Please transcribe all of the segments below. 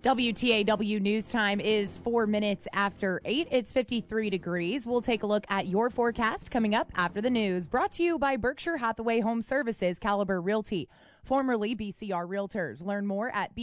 WTAW News Time is 4 minutes after 8. It's 53 degrees. We'll take a look at your forecast coming up after the news. Brought to you by Berkshire Hathaway Home Services, Caliber Realty, formerly BCR Realtors. Learn more at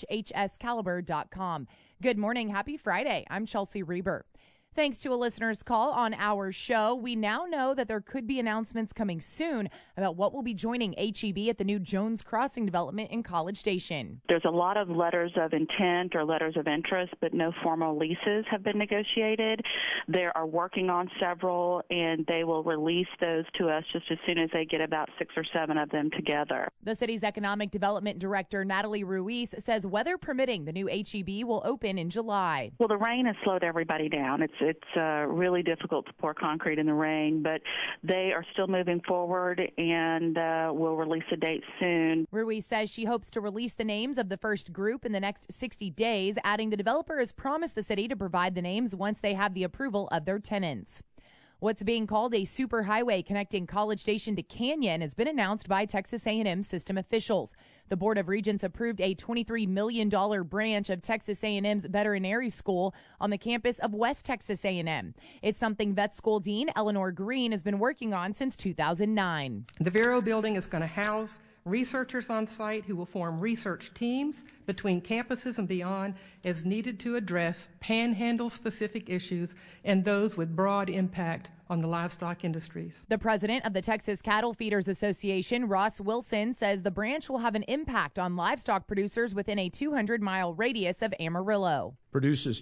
bhhscaliber.com. Good morning. Happy Friday. I'm Chelsea Reber. Thanks to a listener's call on our show, we now know that there could be announcements coming soon about what will be joining HEB at the new Jones Crossing development in College Station. There's a lot of letters of intent or letters of interest, but no formal leases have been negotiated. They are working on several, and they will release those to us just as soon as they get about 6 or 7 of them together. The city's Economic Development Director, Natalie Ruiz, says weather permitting, the new HEB will open in July. Well, the rain has slowed everybody down. It's really difficult to pour concrete in the rain, but they are still moving forward and will release a date soon. Ruiz says she hopes to release the names of the first group in the next 60 days, adding the developer has promised the city to provide the names once they have the approval of their tenants. What's being called a superhighway connecting College Station to Canyon has been announced by Texas A&M system officials. The Board of Regents approved a $23 million branch of Texas A&M's veterinary school on the campus of West Texas A&M. It's something vet school dean Eleanor Green has been working on since 2009. The Vero building is going to house researchers on site who will form research teams between campuses and beyond as needed to address panhandle-specific issues and those with broad impact on the livestock industries. The president of the Texas Cattle Feeders Association, Ross Wilson, says the branch will have an impact on livestock producers within a 200-mile radius of Amarillo. Produces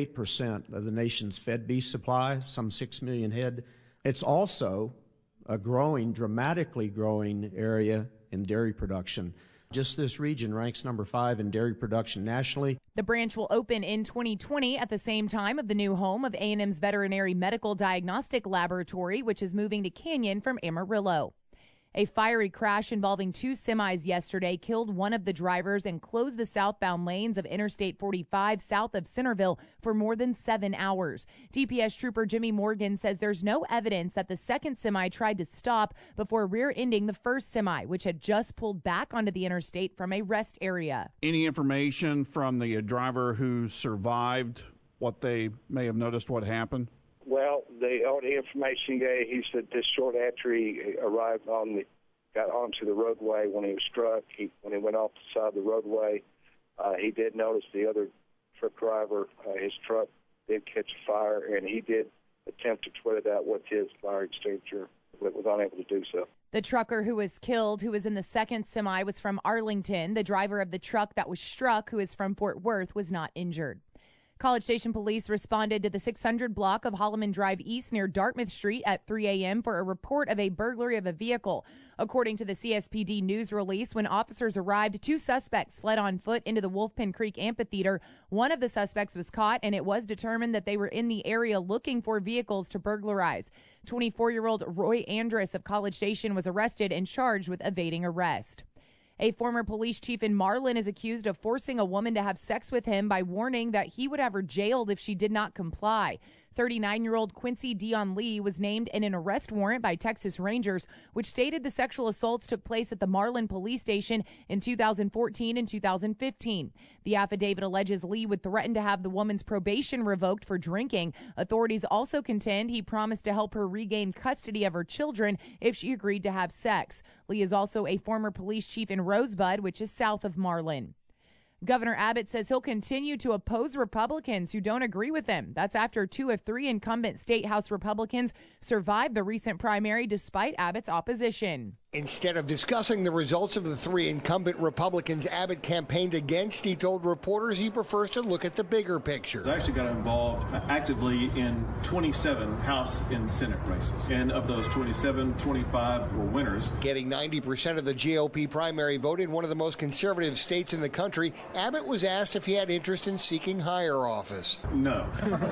28% of the nation's fed beef supply, some 6 million head. It's also a dramatically growing area in dairy production. Just this region ranks number 5 in dairy production nationally. The branch will open in 2020 at the same time of the new home of A&M's Veterinary Medical Diagnostic Laboratory, which is moving to Canyon from Amarillo. A fiery crash involving 2 semis yesterday killed one of the drivers and closed the southbound lanes of Interstate 45 south of Centerville for more than 7 hours. DPS Trooper Jimmy Morgan says there's no evidence that the second semi tried to stop before rear-ending the first semi, which had just pulled back onto the interstate from a rest area. Any information from the driver who survived, what they may have noticed what happened? Well, all the information he said this short after he arrived got onto the roadway when he was struck. When he went off the side of the roadway, he did notice the other truck driver, his truck did catch fire, and he did attempt to put it out with his fire extinguisher, but was unable to do so. The trucker who was killed, who was in the second semi, was from Arlington. The driver of the truck that was struck, who is from Fort Worth, was not injured. College Station police responded to the 600 block of Holloman Drive East near Dartmouth Street at 3 a.m. for a report of a burglary of a vehicle. According to the CSPD news release, when officers arrived, 2 suspects fled on foot into the Wolfpen Creek Amphitheater. One of the suspects was caught, and it was determined that they were in the area looking for vehicles to burglarize. 24-year-old Roy Andrus of College Station was arrested and charged with evading arrest. A former police chief in Marlin is accused of forcing a woman to have sex with him by warning that he would have her jailed if she did not comply. 39-year-old Quincy Dion Lee was named in an arrest warrant by Texas Rangers, which stated the sexual assaults took place at the Marlin police station in 2014 and 2015. The affidavit alleges Lee would threaten to have the woman's probation revoked for drinking. Authorities also contend he promised to help her regain custody of her children if she agreed to have sex. Lee is also a former police chief in Rosebud, which is south of Marlin. Governor Abbott says he'll continue to oppose Republicans who don't agree with him. That's after 2 of 3 incumbent State House Republicans survived the recent primary despite Abbott's opposition. Instead of discussing the results of the 3 incumbent Republicans Abbott campaigned against, he told reporters he prefers to look at the bigger picture. I actually got involved actively in 27 House and Senate races. And of those 27, 25 were winners. Getting 90% of the GOP primary vote in one of the most conservative states in the country, Abbott was asked if he had interest in seeking higher office. No.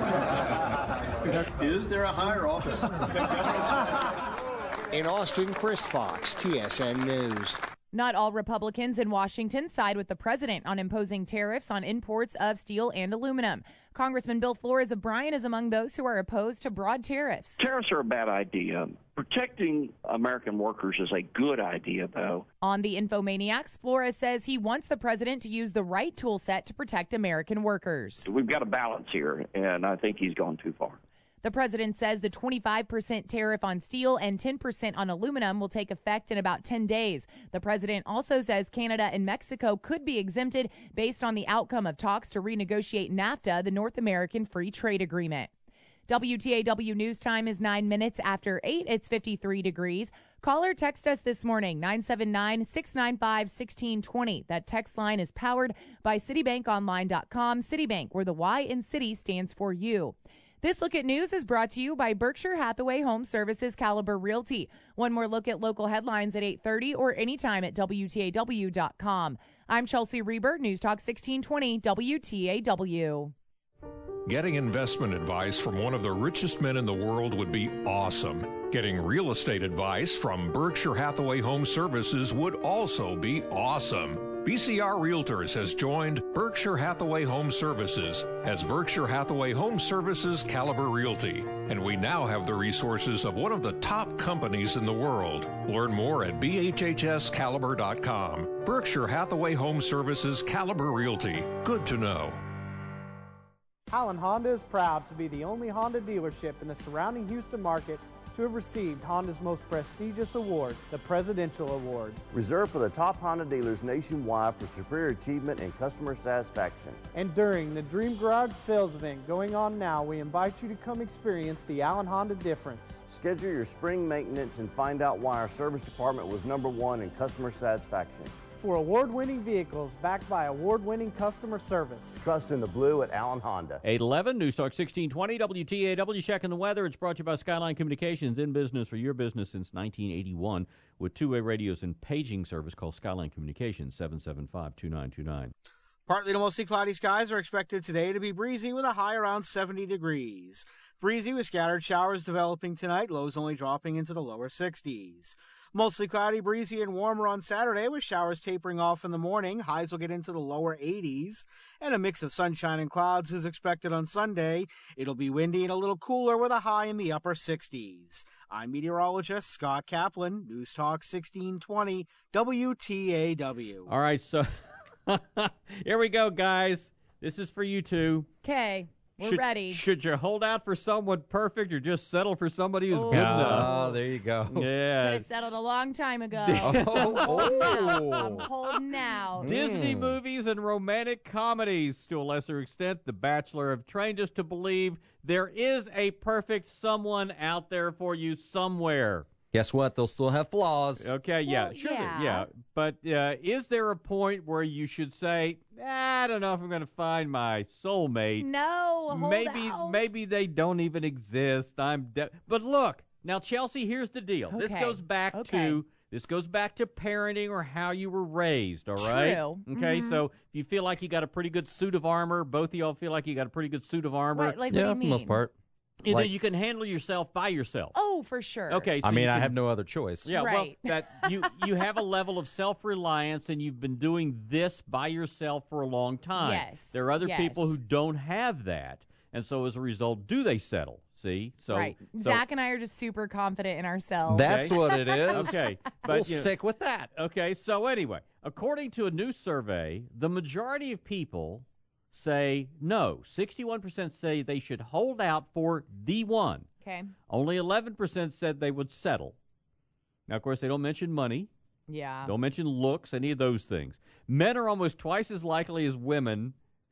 Is there a higher office? In Austin, Chris Fox, TSN News. Not all Republicans in Washington side with the president on imposing tariffs on imports of steel and aluminum. Congressman Bill Flores of Bryan is among those who are opposed to broad tariffs. Tariffs are a bad idea. Protecting American workers is a good idea, though. On the Infomaniacs, Flores says he wants the president to use the right tool set to protect American workers. We've got a balance here, and I think he's gone too far. The president says the 25% tariff on steel and 10% on aluminum will take effect in about 10 days. The president also says Canada and Mexico could be exempted based on the outcome of talks to renegotiate NAFTA, the North American Free Trade Agreement. WTAW News Time is 9 minutes after 8. It's 53 degrees. Call or text us this morning, 979-695-1620. That text line is powered by CitibankOnline.com. Citibank, where the Y in City stands for you. This Look at News is brought to you by Berkshire Hathaway Home Services Caliber Realty. One more look at local headlines at 8:30 or anytime at WTAW.com. I'm Chelsea Reber, News Talk 1620 WTAW. Getting investment advice from one of the richest men in the world would be awesome. Getting real estate advice from Berkshire Hathaway Home Services would also be awesome. BCR Realtors has joined Berkshire Hathaway Home Services as Berkshire Hathaway Home Services Caliber Realty, and we now have the resources of one of the top companies in the world. Learn more at bhhscaliber.com. Berkshire Hathaway Home Services Caliber Realty. Good to know. Highland Honda is proud to be the only Honda dealership in the surrounding Houston market to have received Honda's most prestigious award, the Presidential Award. Reserved for the top Honda dealers nationwide for superior achievement and customer satisfaction. And during the Dream Garage sales event going on now, we invite you to come experience the Allen Honda difference. Schedule your spring maintenance and find out why our service department was #1 in customer satisfaction. For award-winning vehicles backed by award-winning customer service. Trust in the blue at Allen Honda. 811 News Talk 1620 WTAW. Checking the weather. It's brought to you by Skyline Communications, in business for your business since 1981 with two-way radios and paging service. Call Skyline Communications 775-2929. Partly to mostly cloudy skies are expected today to be breezy with a high around 70 degrees. Breezy with scattered showers developing tonight, lows only dropping into the lower 60s. Mostly cloudy, breezy, and warmer on Saturday with showers tapering off in the morning. Highs will get into the lower 80s. And a mix of sunshine and clouds is expected on Sunday. It'll be windy and a little cooler with a high in the upper 60s. I'm meteorologist Scott Kaplan, News Talk 1620 WTAW. All right, so here we go, guys. This is for you two. Okay. We're ready. Should you hold out for someone perfect or just settle for somebody who's good enough? Oh, there you go. Yeah. Could have settled a long time ago. I'm holding out. Disney movies and romantic comedies, to a lesser extent, The Bachelor, have trained us to believe there is a perfect someone out there for you somewhere. Guess what? They'll still have flaws. Okay, yeah, Well, sure. yeah. But is there a point where you should say, I don't know if I'm going to find my soulmate? No, hold out. Maybe they don't even exist. But look, now Chelsea, here's the deal. Okay. This goes back to parenting or how you were raised, all right? True. Okay, so if you feel like you got a pretty good suit of armor, both of y'all feel like you got a pretty good suit of armor. What do Yeah, you for mean? the most part. Either you can handle yourself by yourself. Oh, for sure. Okay. So I have no other choice. Yeah, right. well, that you have a level of self-reliance, and you've been doing this by yourself for a long time. Yes. There are other people who don't have that, and so as a result, do they settle? See? So, right. Zach and I are just super confident in ourselves. That's what it is. Okay. But, We'll stick with that. Okay, so anyway, according to a new survey, the majority of people say no. 61% say they should hold out for the one. Okay. Only 11% said they would settle. Now, of course, they don't mention money. Yeah. Don't mention looks, any of those things. Men are almost twice as likely as women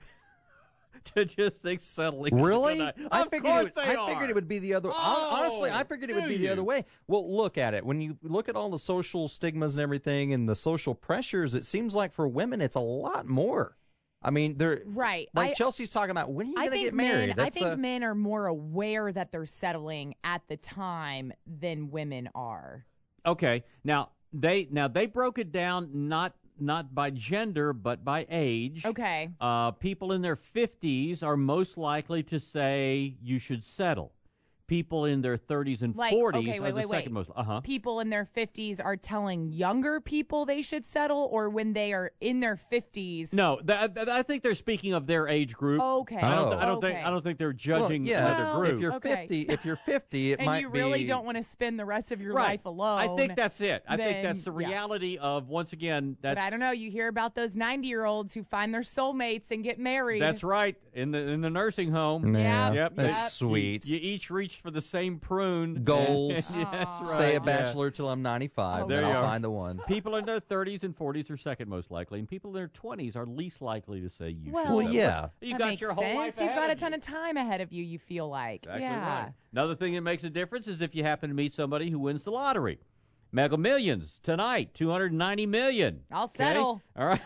to just think settling. Really? I figured it would be the other. Honestly, I figured it would be the other way. Well, look at it. When you look at all the social stigmas and everything and the social pressures, it seems like for women it's a lot more. I mean, they're right. Like Chelsea's talking about, when are you going to get married? I think men are more aware that they're settling at the time than women are. Okay. Now they broke it down not by gender but by age. Okay. People in their 50s are most likely to say you should settle. people in their 30s and Like, 40s okay, are the second most. People in their 50s are telling younger people they should settle, or when they are in their 50s? No, I think they're speaking of their age group. Okay. I don't think they're judging another group. If you're 50, it and might you be. really don't want to spend the rest of your Right. life alone. I think that's it. I think then, that's the reality of, once again, But I don't know. You hear about those 90-year-olds who find their soulmates and get married. That's right. In the nursing home. Yeah, Yep. that's sweet. You each reached for the same prune. Goals. That's right. Stay a bachelor till I'm 95, There then you I'll are. find the one. People in their 30s and 40s are second most likely, and people in their 20s are least likely to say you Well, should. Well, yeah. You that got makes your whole sense. life You've ahead got a of ton you. of time ahead of you, you feel like. Exactly yeah. right. Another thing that makes a difference is if you happen to meet somebody who wins the lottery. Mega Millions tonight, $290 million. I'll Okay? settle. All right.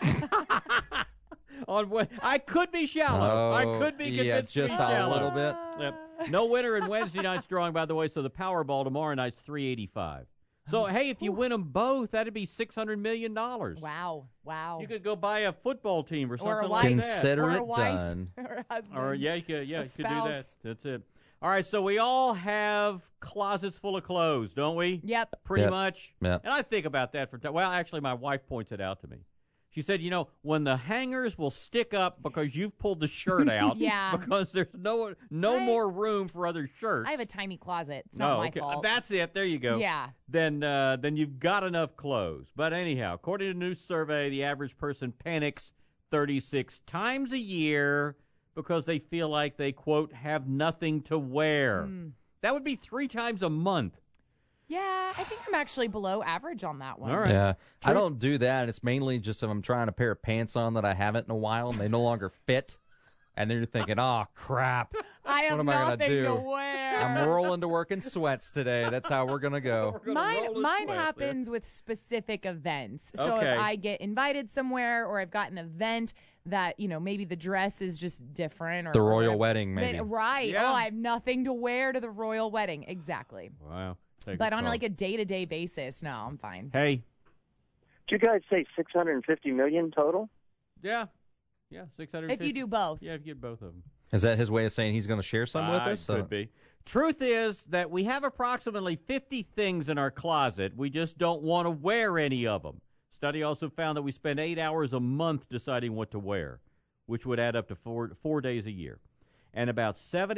On what I could be shallow. I could be convinced to be just shallow. a little bit. Yep. No winner in Wednesday night's drawing, by the way. So the Powerball tomorrow night's $385. So hey, if you win them both, that'd be $600 million. Wow. You could go buy a football team or something Or a like wife. Consider Or a it wife. done. Or a husband. Or you could do that. spouse. That's it. All right, so we all have closets full of clothes, don't we? Yep. Pretty Yep. much. Yep. And I think about that well, actually, my wife points it out to me. She said, when the hangers will stick up because you've pulled the shirt out, Yeah. because there's no more room for other shirts. I have a tiny closet. It's not my okay. fault. That's it. There you go. Yeah. Then you've got enough clothes. But anyhow, according to a new survey, the average person panics 36 times a year because they feel like they, quote, have nothing to wear. That would be 3 times a month. Yeah, I think I'm actually below average on that one. All right. Yeah, I don't do that. It's mainly just if I'm trying a pair of pants on that I haven't in a while and they no longer fit, and then you're thinking, "Oh crap, I have what am I gonna nothing do? to wear. I'm rolling to work in sweats today. That's how we're gonna go." Mine happens with specific events. So Okay. if I get invited somewhere or I've got an event that, maybe the dress is just different. Or The royal whatever, wedding, maybe. Right. Yeah. Oh, I have nothing to wear to the royal wedding. Exactly. Wow. But on like a day-to-day basis, no, I'm fine. Hey. Did you guys say $650 million total? Yeah. 650. If you do both. Yeah, if you get both of them. Is that his way of saying he's going to share some with us? Could be. Truth is that we have approximately 50 things in our closet. We just don't want to wear any of them. Study also found that we spend 8 hours a month deciding what to wear, which would add up to four days a year. And about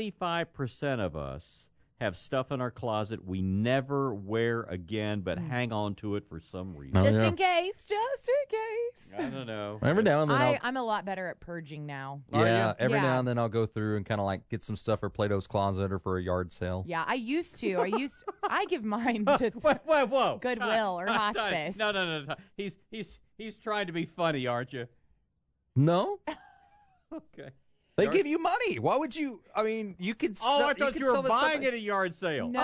75% of us have stuff in our closet we never wear again, but hang on to it for some reason. Just in case. Just in case. I don't know. Every now and then I'm a lot better at purging now. every now and then I'll go through and kind of like get some stuff for Plato's Closet or for a yard sale. Yeah, I used to. I give mine to Whoa. Goodwill or hospice. No. He's trying to be funny, aren't you? No. Okay. They give you money. Why would you? I mean, you could. I thought you were sell this stuff buying at a yard sale. No.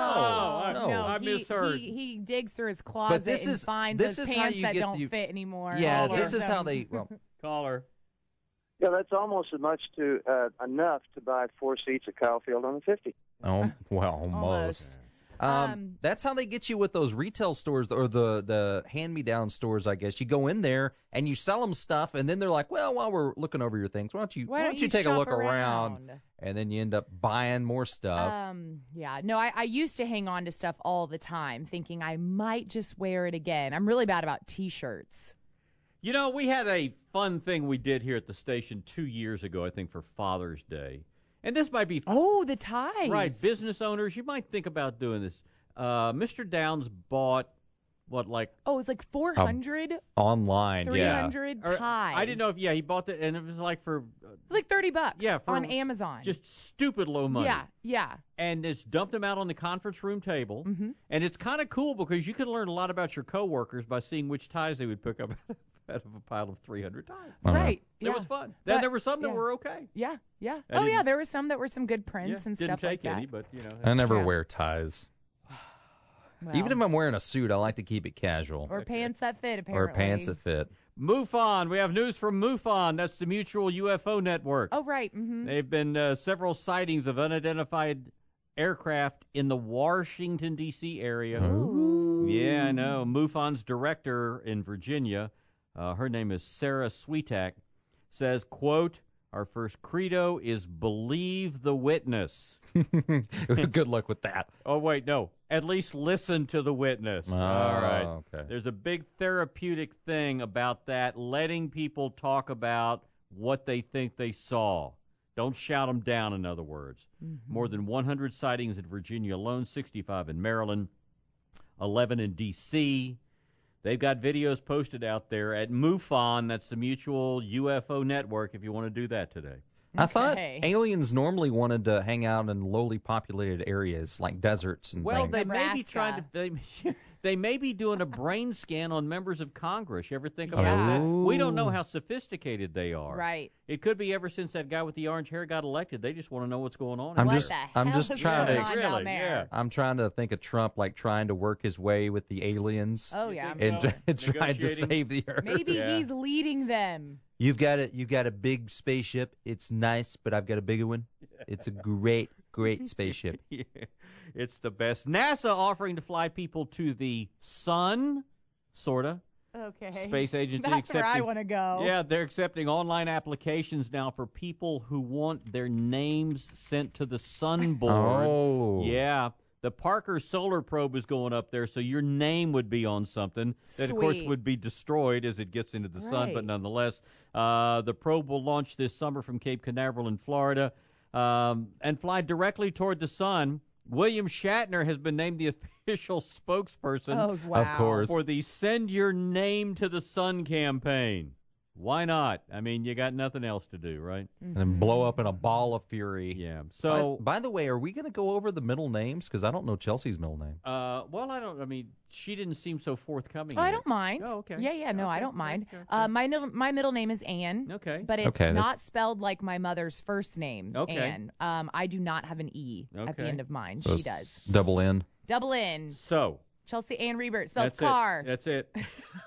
I misheard. He digs through his closet and finds those pants that don't fit anymore. Yeah, this is how they. Well, caller. Yeah, that's almost as much to enough to buy 4 seats at Kyle Field on the 50. Oh, well, almost. That's how they get you with those retail stores or the hand-me-down stores, I guess. You go in there and you sell them stuff, and then they're like, well, while we're looking over your things, why don't you take a look around? And then you end up buying more stuff. Yeah. No, I used to hang on to stuff all the time, thinking I might just wear it again. I'm really bad about T-shirts. We had a fun thing we did here at the station 2 years ago, I think, for Father's Day. And this might be... the ties. Right, business owners, you might think about doing this. Mr. Downs bought, it's like 400? Online, 300 ties. I didn't know if, he bought it, and it was like for... It was like $30 yeah, on Amazon. Just stupid low money. Yeah. And it's dumped them out on the conference room table. Mm-hmm. And it's kind of cool because you can learn a lot about your coworkers by seeing which ties they would pick up out of a pile of 300 ties. Right. It was fun. Then there were some that were okay. Yeah. There were some that were some good prints and stuff like that. Didn't take any, but, I never wear ties. Well, Even if I'm wearing a suit, I like to keep it casual. Or pants that fit, apparently. Or pants that fit. MUFON. We have news from MUFON. That's the Mutual UFO Network. Oh, right. Mm-hmm. They've been several sightings of unidentified aircraft in the Washington, D.C. area. Ooh. Yeah, I know. MUFON's director in Virginia, her name is Sarah Sweetak, says, quote, Our first credo is believe the witness. Good luck with that. Oh, wait, no. At least listen to the witness. All right. Okay. There's a big therapeutic thing about that, letting people talk about what they think they saw. Don't shout them down, in other words. Mm-hmm. More than 100 sightings in Virginia alone, 65 in Maryland, 11 in D.C., They've got videos posted out there at MUFON. That's the Mutual UFO Network, if you want to do that today. I thought aliens normally wanted to hang out in lowly populated areas like deserts and well, things. they may be trying to. They may be doing a brain scan on members of Congress. You ever think about that? We don't know how sophisticated they are. Right. It could be ever since that guy with the orange hair got elected. They just want to know what's going on. I'm out just there. trying to Yeah. I'm trying to think of Trump like trying to work his way with the aliens. Oh, yeah, I'm and sure. trying to save the earth. Maybe he's leading them. You've got a big spaceship. It's nice, but I've got a bigger one. It's a great spaceship. Yeah, it's the best. NASA offering to fly people to the sun, sorta. Okay. Space agency That's accepting. where I want to go. Yeah, they're accepting online applications now for people who want their names sent to the sun board. Oh. Yeah. The Parker Solar Probe is going up there, so your name would be on something that, of course, Sweet. would be destroyed as it gets into the sun. Right. But nonetheless, the probe will launch this summer from Cape Canaveral in Florida and fly directly toward the sun. William Shatner has been named the official spokesperson Oh, wow. Of course. for the Send Your Name to the Sun campaign. Why not? I mean, you got nothing else to do, right? And then blow up in a ball of fury. Yeah. So, by the way, are we going to go over the middle names? Because I don't know Chelsea's middle name. well, I mean, she didn't seem so forthcoming. Oh, in I it. don't mind. Oh, okay. Yeah, no, I Okay, don't mind. okay. My middle name is Ann. Okay. But it's Okay, not that's- spelled like my mother's first name, Okay. Ann. I do not have an E at the Okay. end of mine. So She does. Double N. Double N. So, Chelsea Ann Rebert spells that's car. it. That's it.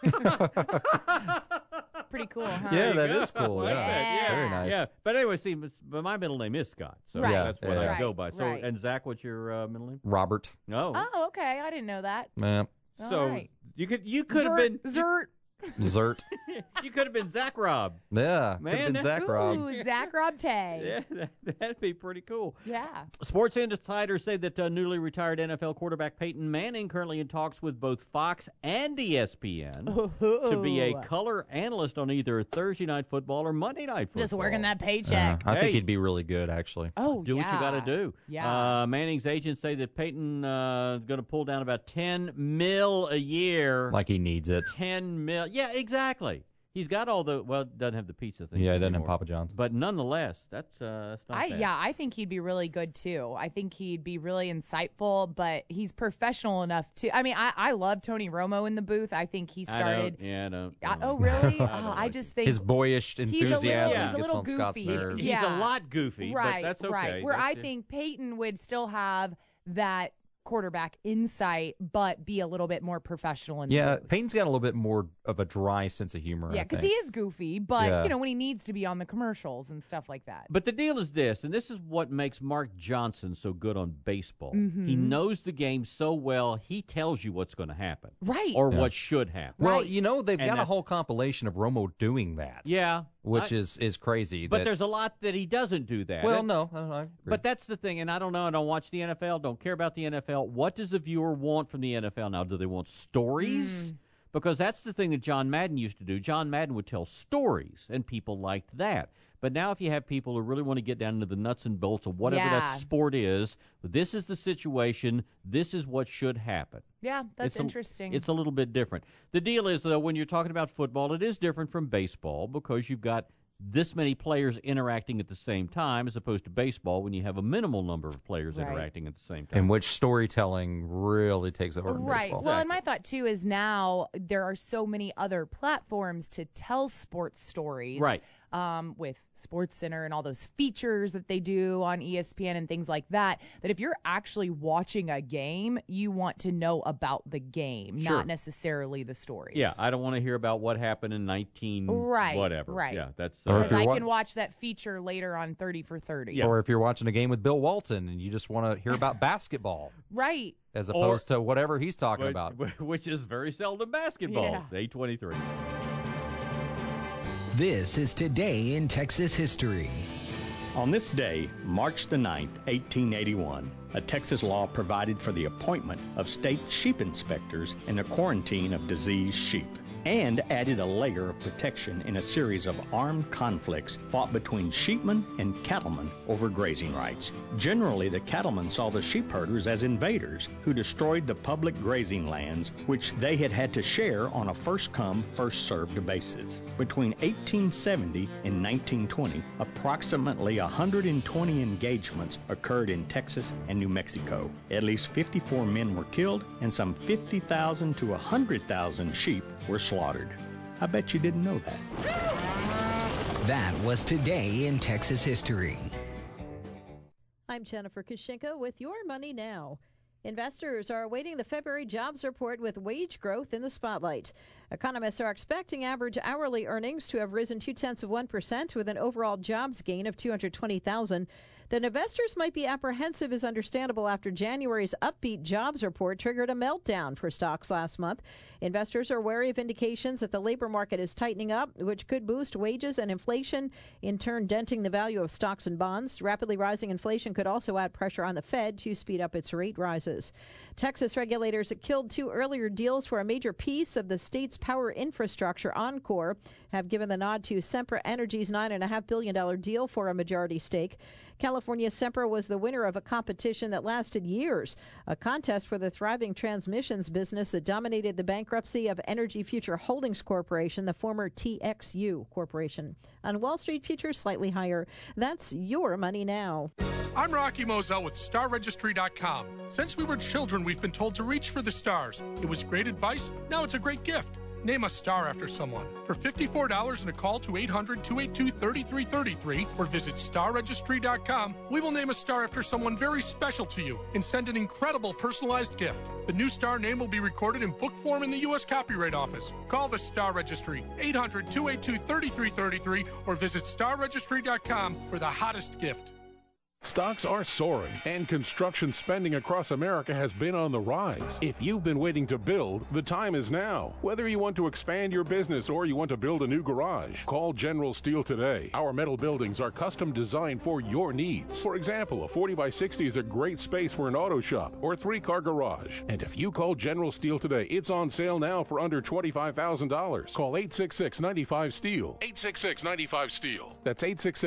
Pretty cool, huh? Yeah, that Go. is cool. I like Yeah. that, Very nice. Yeah, but anyway, see, but my middle name is Scott, so Right. that's what Yeah. I go by. So, Right. and Zach, what's your middle name? Robert. No. Oh, okay. I didn't know that. Yeah. So All right. you could have been Zert. Zert. you could have been Zach Rob. Yeah. Could Man, have been Zach Rob. Ooh, Zach Rob Tay. Yeah, that'd be pretty cool. Yeah. Sports insiders say that newly retired NFL quarterback Peyton Manning currently in talks with both Fox and ESPN to be a color analyst on either Thursday Night Football or Monday Night Football. Just working that paycheck. I Hey. think he'd be really good, actually. Oh, Do what you got to do. Yeah. Manning's agents say that Peyton is going to pull down about $10 million a year. Like he needs it. $10 million. Yeah, exactly. He's got all the doesn't have the pizza thing. Yeah, he doesn't have Papa John's. But nonetheless, that's not bad. I think he'd be really good too. I think he'd be really insightful, but he's professional enough to. I mean, I love Tony Romo in the booth. I think he started. I don't. Oh, really? I just think His boyish enthusiasm he's a gets little on Scott's goofy. nerves. He's a lot goofy, right? but that's okay. Right. Where That's I think Peyton would still have that quarterback insight, but be a little bit more professional. In the Yeah, booth. Peyton's got a little bit more of a dry sense of humor. Yeah, because because he is goofy, but Yeah. when he needs to be on the commercials and stuff like that. But the deal is this, and this is what makes Mark Johnson so good on baseball. Mhm. He knows the game so well, he tells you what's going to happen. Right. Or Yeah. what should happen. Well, Right. they've And got a that's- whole compilation of Romo doing that. Yeah. Which is crazy. But that- there's a lot that he doesn't do that. Well, And- no. I agree. But that's the thing, and I don't know. I don't watch the NFL, don't care about the NFL. What does the viewer want from the NFL now? Do they want stories? Because that's the thing that John Madden used to do. John Madden would tell stories, and people liked that. But now if you have people who really want to get down into the nuts and bolts of whatever Yeah. that sport is, this is the situation, this is what should happen. Yeah, that's It's interesting. It's a little bit different. The deal is, though, when you're talking about football, it is different from baseball because you've got this many players interacting at the same time as opposed to baseball when you have a minimal number of players Right. interacting at the same time. in which storytelling really takes over in Right. baseball. Well, and my thought too is now there are so many other platforms to tell sports stories. Right. With SportsCenter and all those features that they do on ESPN and things like that, that if you're actually watching a game, you want to know about the game, Sure. not necessarily the stories. Yeah, I don't want to hear about what happened in 19 Right, whatever. right. Yeah, that's Or if Because you're I wa- can watch that feature later on 30 for 30. Or if you're watching a game with Bill Walton and you just want to hear about basketball Right. as opposed to whatever he's talking about. which is very seldom basketball. Yeah. 823. This is Today in Texas History. On this day, March the 9th, 1881, a Texas law provided for the appointment of state sheep inspectors and the quarantine of diseased sheep, and added a layer of protection in a series of armed conflicts fought between sheepmen and cattlemen over grazing rights. Generally, the cattlemen saw the sheep herders as invaders who destroyed the public grazing lands, which they had to share on a first-come, first-served basis. Between 1870 and 1920, approximately 120 engagements occurred in Texas and New Mexico. At least 54 men were killed, and some 50,000 to 100,000 sheep were slaughtered. I bet you didn't know that. That was Today in Texas History. I'm Jennifer Kushinka with Your Money Now. Investors are awaiting the February jobs report with wage growth in the spotlight. Economists are expecting average hourly earnings to have risen 0.2% with an overall jobs gain of 220,000. That investors might be apprehensive is understandable after January's upbeat jobs report triggered a meltdown for stocks last month. Investors are wary of indications that the labor market is tightening up, which could boost wages and inflation, in turn denting the value of stocks and bonds. Rapidly rising inflation could also add pressure on the Fed to speed up its rate rises. Texas regulators killed two earlier deals for a major piece of the state's power infrastructure. Oncor have given the nod to Sempra Energy's $9.5 billion deal for a majority stake. California Sempra was the winner of a competition that lasted years, a contest for the thriving transmissions business that dominated the bankruptcy of Energy Future Holdings Corporation, the former TXU Corporation. On Wall Street, futures slightly higher. That's Your Money Now. I'm Rocky Moselle with StarRegistry.com. Since we were children, we've been told to reach for the stars. It was great advice. Now it's a great gift. Name a star after someone. For $54 and a call to 800-282-3333 or visit StarRegistry.com, we will name a star after someone very special to you and send an incredible personalized gift. The new star name will be recorded in book form in the U.S. Copyright Office. Call the Star Registry, 800-282-3333 or visit StarRegistry.com for the hottest gift. Stocks are soaring, and construction spending across America has been on the rise. If you've been waiting to build, the time is now. Whether you want to expand your business or you want to build a new garage, call General Steel today. Our metal buildings are custom designed for your needs. For example, a 40 by 60 is a great space for an auto shop or 3-car garage. And if you call General Steel today, it's on sale now for under $25,000. Call 866-95-STEEL. 866-95-STEEL. That's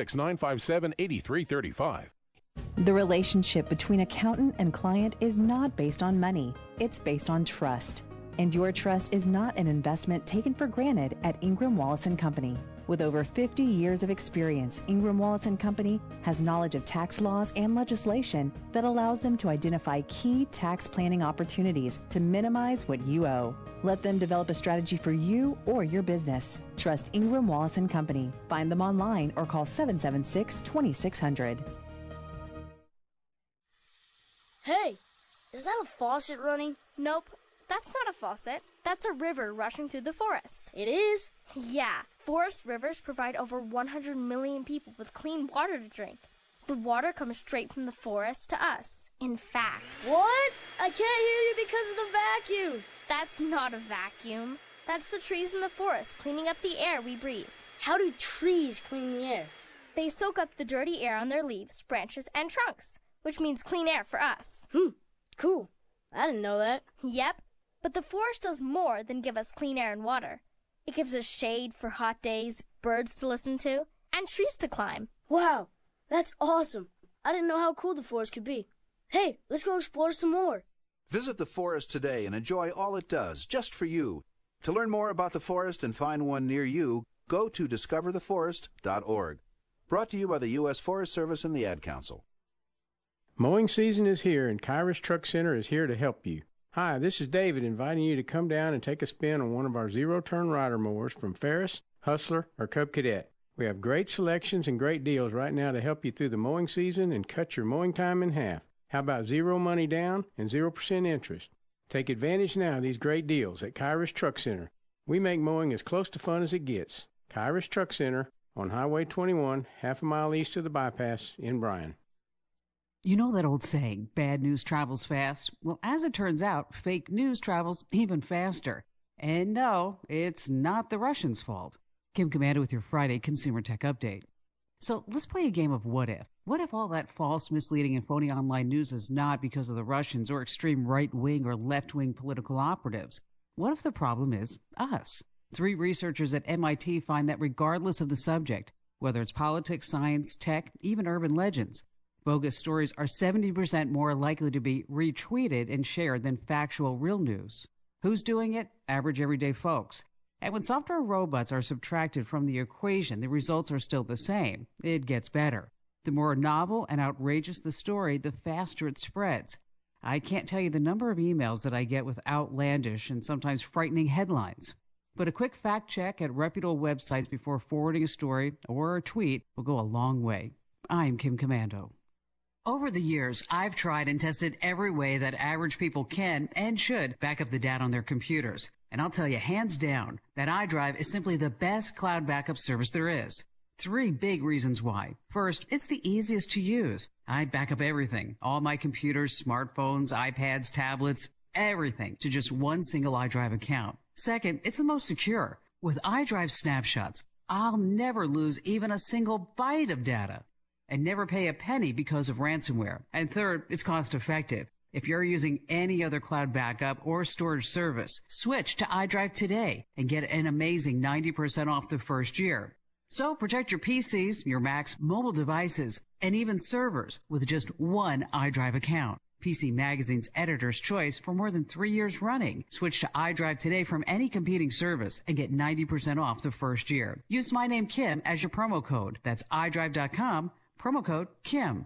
866-957-8335. The relationship between accountant and client is not based on money. It's based on trust. And your trust is not an investment taken for granted at Ingram Wallace & Company. With over 50 years of experience, Ingram Wallace & Company has knowledge of tax laws and legislation that allows them to identify key tax planning opportunities to minimize what you owe. Let them develop a strategy for you or your business. Trust Ingram Wallace & Company. Find them online or call 776-2600. Hey, is that a faucet running? Nope, that's not a faucet. That's a river rushing through the forest. It is? Yeah, forest rivers provide over 100 million people with clean water to drink. The water comes straight from the forest to us. In fact... What? I can't hear you because of the vacuum. That's not a vacuum. That's the trees in the forest cleaning up the air we breathe. How do trees clean the air? They soak up the dirty air on their leaves, branches, and trunks, which means clean air for us. Cool. I didn't know that. Yep, but the forest does more than give us clean air and water. It gives us shade for hot days, birds to listen to, and trees to climb. Wow, that's awesome. I didn't know how cool the forest could be. Hey, let's go explore some more. Visit the forest today and enjoy all it does, just for you. To learn more about the forest and find one near you, go to discovertheforest.org. Brought to you by the U.S. Forest Service and the Ad Council. Mowing season is here, and Kairos Truck Center is here to help you. Hi, this is David inviting you to come down and take a spin on one of our zero-turn rider mowers from Ferris, Hustler, or Cub Cadet. We have great selections and great deals right now to help you through the mowing season and cut your mowing time in half. How about zero money down and 0% interest? Take advantage now of these great deals at Kairos Truck Center. We make mowing as close to fun as it gets. Kairos Truck Center on Highway 21, half a mile east of the bypass in Bryan. You know that old saying, bad news travels fast? Well, as it turns out, fake news travels even faster. And no, it's not the Russians' fault. Kim Commander with your Friday Consumer Tech Update. So let's play a game of what if. What if all that false, misleading, and phony online news is not because of the Russians or extreme right-wing or left-wing political operatives? What if the problem is us? 3 researchers at MIT find that regardless of the subject, whether it's politics, science, tech, even urban legends, bogus stories are 70% more likely to be retweeted and shared than factual real news. Who's doing it? Average everyday folks. And when software robots are subtracted from the equation, the results are still the same. It gets better. The more novel and outrageous the story, the faster it spreads. I can't tell you the number of emails that I get with outlandish and sometimes frightening headlines. But a quick fact check at reputable websites before forwarding a story or a tweet will go a long way. I'm Kim Commando. Over the years, I've tried and tested every way that average people can and should back up the data on their computers. And I'll tell you, hands down, that iDrive is simply the best cloud backup service there is. 3 big reasons why. First, it's the easiest to use. I back up everything, all my computers, smartphones, iPads, tablets, everything to just one single iDrive account. Second, it's the most secure. With iDrive snapshots, I'll never lose even a single byte of data and never pay a penny because of ransomware. And third, it's cost effective. If you're using any other cloud backup or storage service, switch to iDrive today and get an amazing 90% off the first year. So protect your PCs, your Macs, mobile devices, and even servers with just one iDrive account. PC Magazine's Editor's Choice for more than 3 years running. Switch to iDrive today from any competing service and get 90% off the first year. Use my name Kim as your promo code. That's iDrive.com, promo code Kim.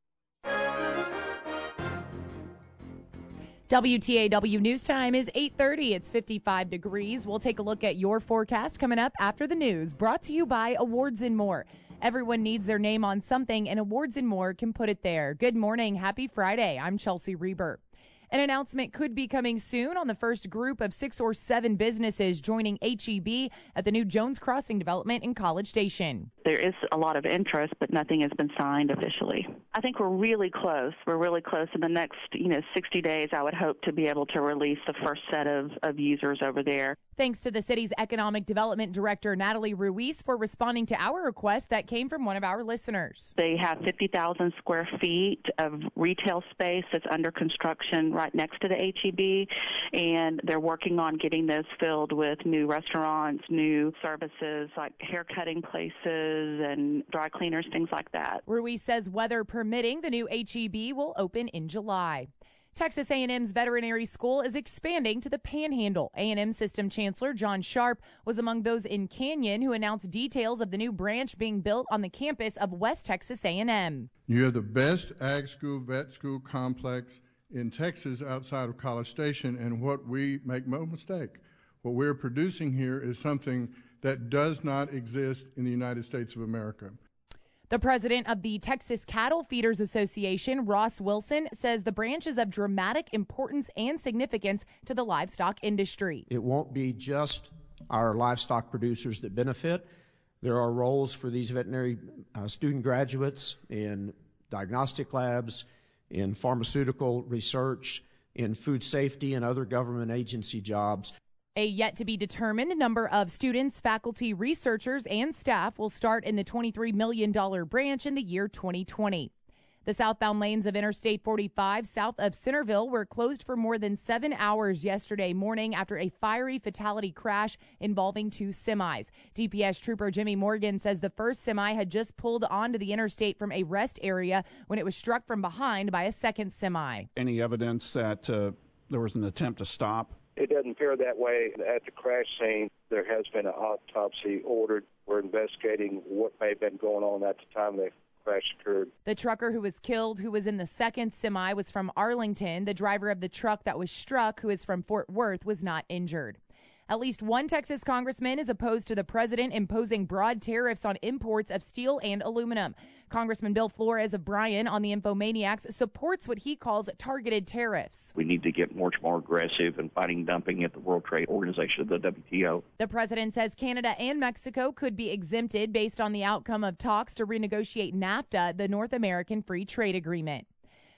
WTAW News Time is 8:30. It's 55 degrees. We'll take a look at your forecast coming up after the news. Brought to you by Awards and More. Everyone needs their name on something, and Awards and More can put it there. Good morning. Happy Friday. I'm Chelsea Reber. An announcement could be coming soon on the first group of 6 or 7 businesses joining HEB at the new Jones Crossing development in College Station. There is a lot of interest, but nothing has been signed officially. I think we're really close. We're really close. In the next, 60 days, I would hope to be able to release the first set of users over there. Thanks to the city's Economic Development Director, Natalie Ruiz, for responding to our request that came from one of our listeners. They have 50,000 square feet of retail space that's under construction right next to the HEB, and they're working on getting those filled with new restaurants, new services like hair cutting places and dry cleaners, things like that. Ruiz says weather permitting, the new HEB will open in July. Texas A&M's veterinary school is expanding to the Panhandle. A&M System Chancellor John Sharp was among those in Canyon who announced details of the new branch being built on the campus of West Texas A&M. You have the best ag school, vet school complex in Texas outside of College Station, and what we make no mistake, what we're producing here is something that does not exist in the United States of America. The president of the Texas Cattle Feeders Association, Ross Wilson, says the branch is of dramatic importance and significance to the livestock industry. It won't be just our livestock producers that benefit. There are roles for these veterinary student graduates in diagnostic labs, in pharmaceutical research, in food safety, and other government agency jobs. A yet-to-be-determined number of students, faculty, researchers, and staff will start in the $23 million branch in the year 2020. The southbound lanes of Interstate 45 south of Centerville were closed for more than 7 hours yesterday morning after a fiery fatality crash involving 2 semis. DPS Trooper Jimmy Morgan says the first semi had just pulled onto the interstate from a rest area when it was struck from behind by a second semi. Any evidence that there was an attempt to stop? It doesn't appear that way. At the crash scene, there has been an autopsy ordered. We're investigating what may have been going on at the time the crash occurred. The trucker who was killed, who was in the second semi, was from Arlington. The driver of the truck that was struck, who is from Fort Worth, was not injured. At least one Texas congressman is opposed to the president imposing broad tariffs on imports of steel and aluminum. Congressman Bill Flores of Bryan on the Infomaniacs supports what he calls targeted tariffs. We need to get much more aggressive in fighting dumping at the World Trade Organization, the WTO. The president says Canada and Mexico could be exempted based on the outcome of talks to renegotiate NAFTA, the North American Free Trade Agreement.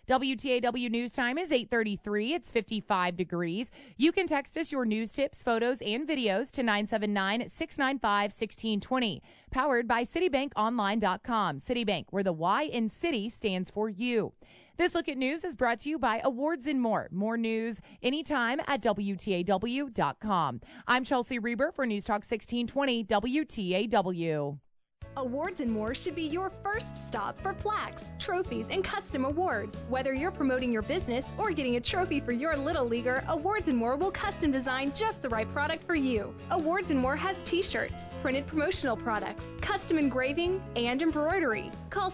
WTAW News Time is 8:33. It's 55 degrees. You can text us your news tips, photos, and videos to 979-695-1620. Powered by CitibankOnline.com. Citibank, where the Y in city stands for you. This Look at News is brought to you by Awards and More. More news anytime at WTAW.com. I'm Chelsea Reber for News Talk 1620 WTAW. Awards and More should be your first stop for plaques, trophies, and custom awards. Whether you're promoting your business or getting a trophy for your little leaguer, Awards and More will custom design just the right product for you. Awards and More has t-shirts, printed promotional products, custom engraving, and embroidery. Call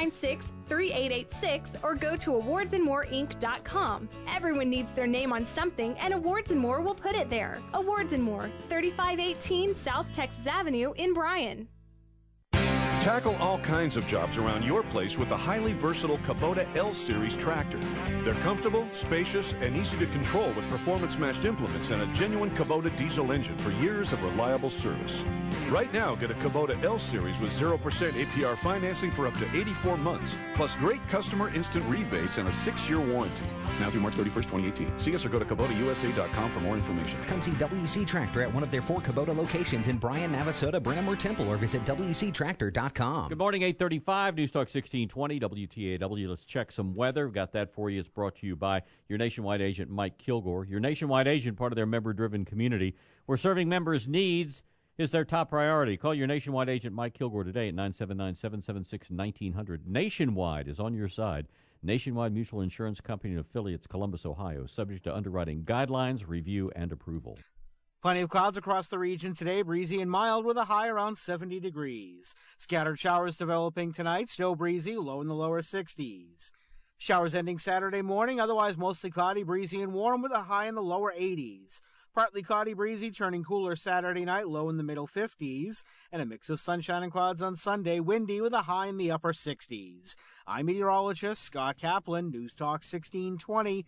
696-3886 or go to awardsandmoreinc.com. Everyone needs their name on something, and Awards and More will put it there. Awards and More, 3518 South Texas Avenue in Bryan. Tackle all kinds of jobs around your place with the highly versatile Kubota L-Series tractor. They're comfortable, spacious, and easy to control with performance-matched implements and a genuine Kubota diesel engine for years of reliable service. Right now, get a Kubota L-Series with 0% APR financing for up to 84 months, plus great customer instant rebates and a 6-year warranty. Now through March 31st, 2018. See us or go to KubotaUSA.com for more information. Come see WC Tractor at one of their 4 Kubota locations in Bryan, Navasota, Brenham, or Temple, or visit WCTractor.com. Good morning, 8:35, News Talk 1620, WTAW. Let's check some weather. We've got that for you. It's brought to you by your Nationwide agent, Mike Kilgore. Your Nationwide agent, part of their member-driven community, where serving members' needs is their top priority. Call your Nationwide agent, Mike Kilgore, today at 979-776-1900. Nationwide is on your side. Nationwide Mutual Insurance Company and affiliates, Columbus, Ohio, subject to underwriting guidelines, review, and approval. Plenty of clouds across the region today, breezy and mild with a high around 70 degrees. Scattered showers developing tonight, still breezy, low in the lower 60s. Showers ending Saturday morning, otherwise mostly cloudy, breezy, and warm with a high in the lower 80s. Partly cloudy, breezy, turning cooler Saturday night, low in the middle 50s. And a mix of sunshine and clouds on Sunday, windy with a high in the upper 60s. I'm meteorologist Scott Kaplan, News Talk 1620,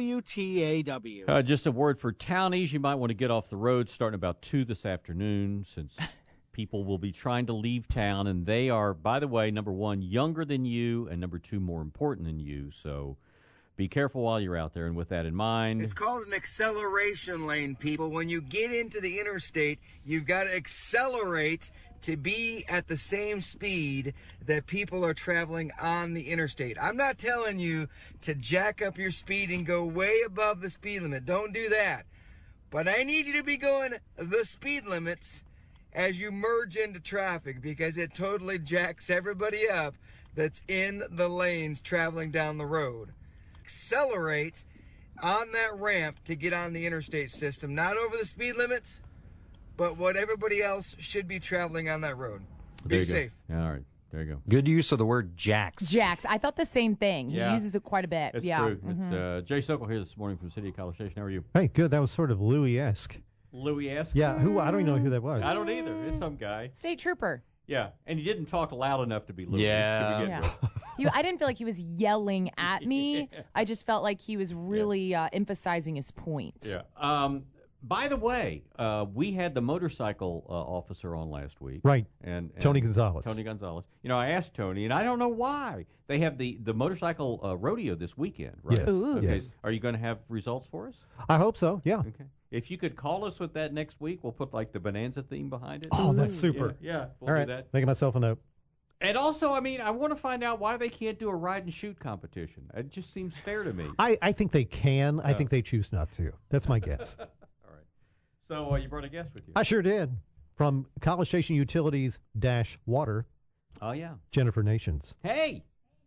WTAW. Just a word for townies. You might want to get off the road starting about 2 this afternoon, since people will be trying to leave town. And they are, by the way, number 1, younger than you, and number 2, more important than you. So be careful while you're out there. And with that in mind, it's called an acceleration lane, people. When you get into the interstate, you've got to accelerate to be at the same speed that people are traveling on the interstate. I'm not telling you to jack up your speed and go way above the speed limit. Don't do that. But I need you to be going the speed limits as you merge into traffic, because it totally jacks everybody up that's in the lanes traveling down the road. Accelerate on that ramp to get on the interstate system, not over the speed limits, but what everybody else should be traveling on that road. Be safe. Yeah, all right. There you go. Good use of the word jacks. Jacks. I thought the same thing. Yeah. He uses it quite a bit. It's yeah. true. It's Jay Sokol here this morning from City College Station. How are you? Hey, good. That was sort of Louis-esque. Louis-esque? Yeah, I don't even know who that was. I don't either. It's some guy. State trooper. Yeah, and he didn't talk loud enough to be Louis. Yeah. I didn't feel like he was yelling at me. I just felt like he was really emphasizing his point. Yeah. By the way, we had the motorcycle officer on last week. Right. And Tony Gonzalez. Tony Gonzalez. You know, I asked Tony, and I don't know why. They have the motorcycle rodeo this weekend, right? Yes. Ooh. Okay. Yes. Are you going to have results for us? I hope so, yeah. Okay. If you could call us with that next week, we'll put like the Bonanza theme behind it. Oh, that's super. Yeah, we'll All right. do that. Making myself a note. And also, I mean, I want to find out why they can't do a ride and shoot competition. It just seems fair to me. I think they can. I think they choose not to. That's my guess. All right. So you brought a guest with you. I sure did. From College Station Utilities Water. Oh, yeah. Jennifer Nations. Hey.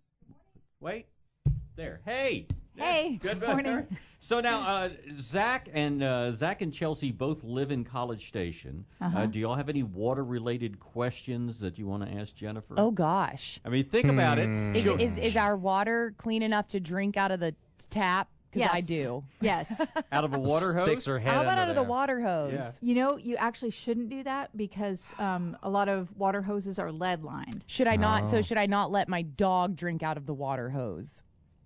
Wait. There. Hey. Hey. Good morning. So now, Zach and Chelsea both live in College Station. Uh-huh. Do y'all have any water-related questions that you want to ask Jennifer? Oh, gosh. I mean, think about it. Is our water clean enough to drink out of the tap? Because I do. Yes. Out of a water hose? Sticks her head How about under out of there. the water hose? Yeah. You know, you actually shouldn't do that because a lot of water hoses are lead lined. Should I not? So should I not let my dog drink out of the water hose?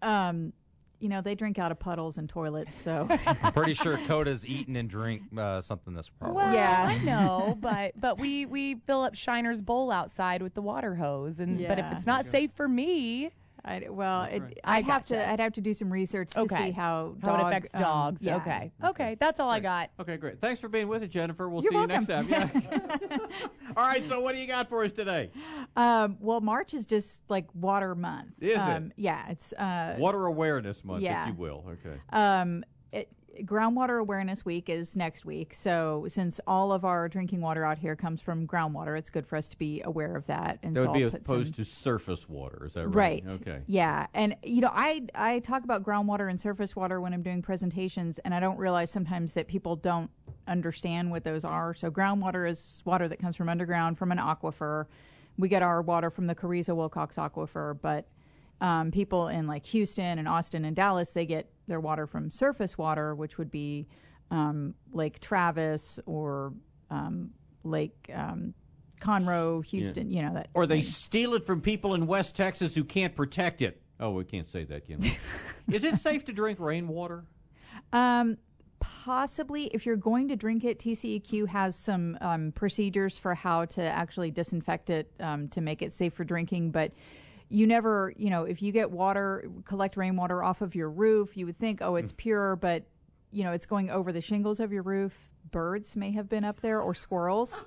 You know, they drink out of puddles and toilets, so. I'm pretty sure Coda's eaten and drink something this probably. Well, Yeah. I know, but we fill up Shiner's bowl outside with the water hose, but if Yeah. it's not safe for me, I'd have to do some research to see how it affects dogs. Yeah. Okay, that's all I got. Okay, great. Thanks for being with us, Jennifer. We'll You're see welcome. you next time. Yeah. All right, so what do you got for us today? Well, March is just like Water Month. Is it? Yeah, it's Water Awareness Month, yeah. if you will. Okay. Groundwater Awareness Week is next week. So since all of our drinking water out here comes from groundwater, it's good for us to be aware of that. And That so would be I'll put opposed some, to surface water. Is that right? right? Okay. Yeah. And, I talk about groundwater and surface water when I'm doing presentations, and I don't realize sometimes that people don't understand what those are. So groundwater is water that comes from underground, from an aquifer. We get our water from the Carrizo-Wilcox Aquifer, but people in like Houston and Austin and Dallas, they get their water from surface water, which would be Lake Travis or Lake Conroe, Houston, that. Or they steal it from people in West Texas who can't protect it. Oh, we can't say that, can we? Is it safe to drink rainwater? Possibly. If you're going to drink it, TCEQ has some procedures for how to actually disinfect it to make it safe for drinking, but you never, if you get collect rainwater off of your roof, you would think, oh, it's pure, but, it's going over the shingles of your roof. Birds may have been up there or squirrels.